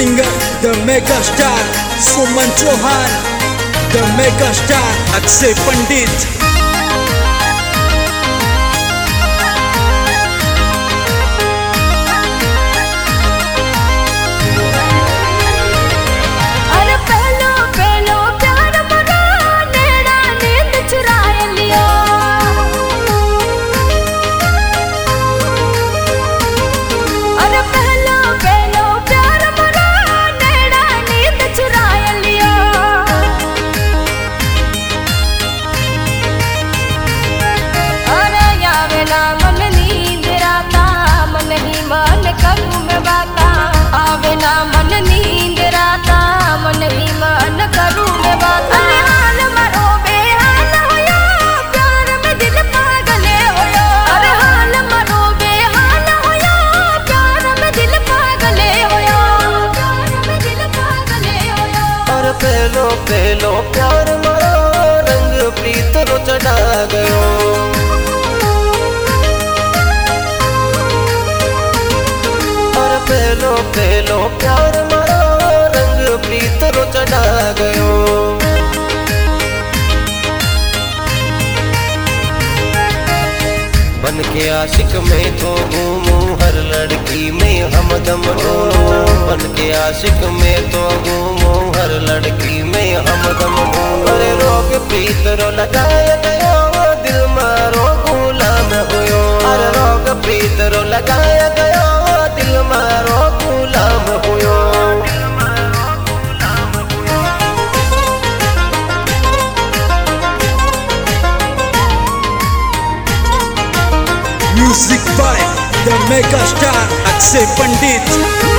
Singer the mega star Suman Chauhan, the mega star Akshay Pandit. पहलो पहलो प्यार मारा रंग प्रीत रो चढ़ा गयो। और पहलो पहलो प्यार मारा रंग प्रीत रो चढ़ा गयो। बन के आशिक में तो घूमूं हर लड़की में हमदम ढूंढूं। बन के आशिक में तो घूमूं हर लड़की में हमदम ढूंढूं। अरे रोग प्रीत रो लगाया गयो दिल मारो गुलाम हुयो। अरे रोग प्रीत रो लगाया गयो दिल मारो गुलाम हुयो। Music by the mega star Akshay Pandit.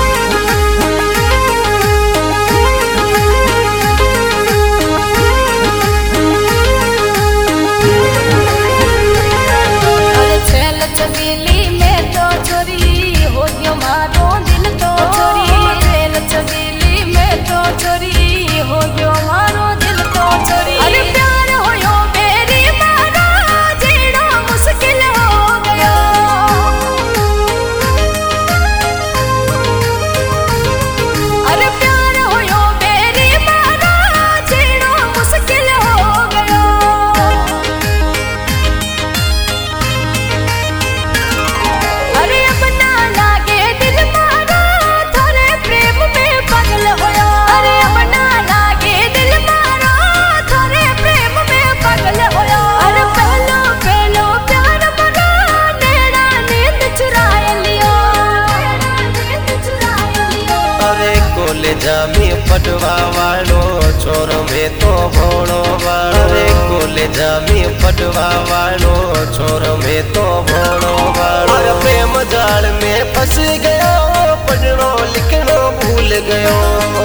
जामी पटवा वालो छोर में तो भोड़ो वालो। रे कॉलेजा में पटवा वालो छोर में तो भोड़ो वालो। और प्रेम जाल में फंस गयो पढ़नो लिखनो भूल गयो।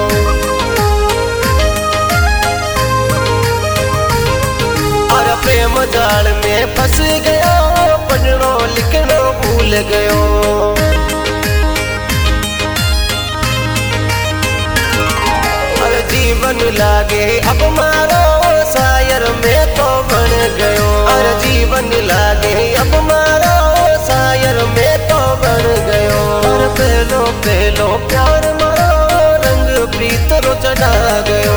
और प्रेम जाल में फंस गयो पढ़नो लिखनो भूल गयो। जीवन लागे अब मारो शायर में तो बन गयो। और जीवन लागे अब मारो शायर में तो बन गयो। और पहलो पहलो प्यार मारो रंग प्रीत रो चढ़ा गयो।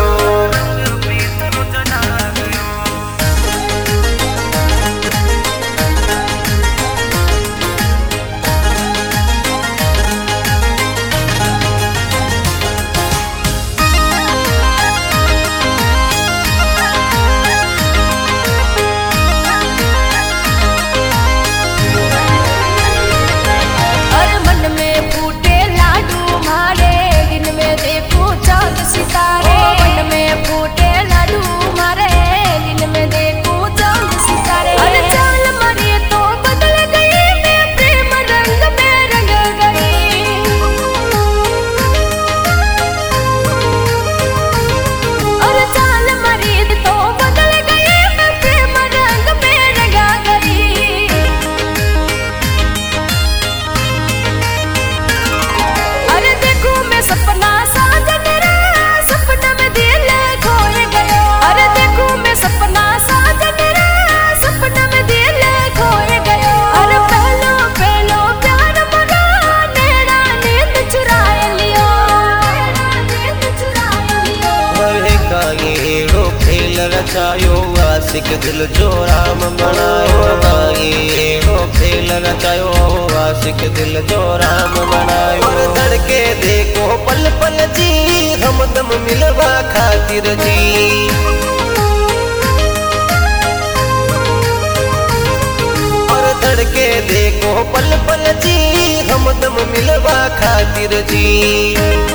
दिल जो राम बनायो भाई एड़ो खेल रचायो आशिक दिल जो राम बनायो। और धड़के देखो पल पल जी हमदम मिलवा खातिर जी। और धड़के देखो पल पल जी हमदम मिलवा खातिर जी।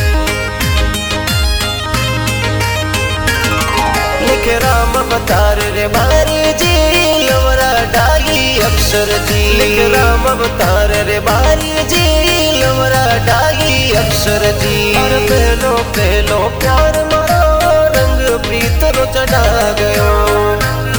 लिखे राम अवतार रे बारी जी लवरा डाली अक्षर जी। लिखे राम अवतार रे बारी जी लवरा डाली अक्षर जी। और पहलो पहलो प्यार मारो रंग प्रीत रो चढ़ा गयो।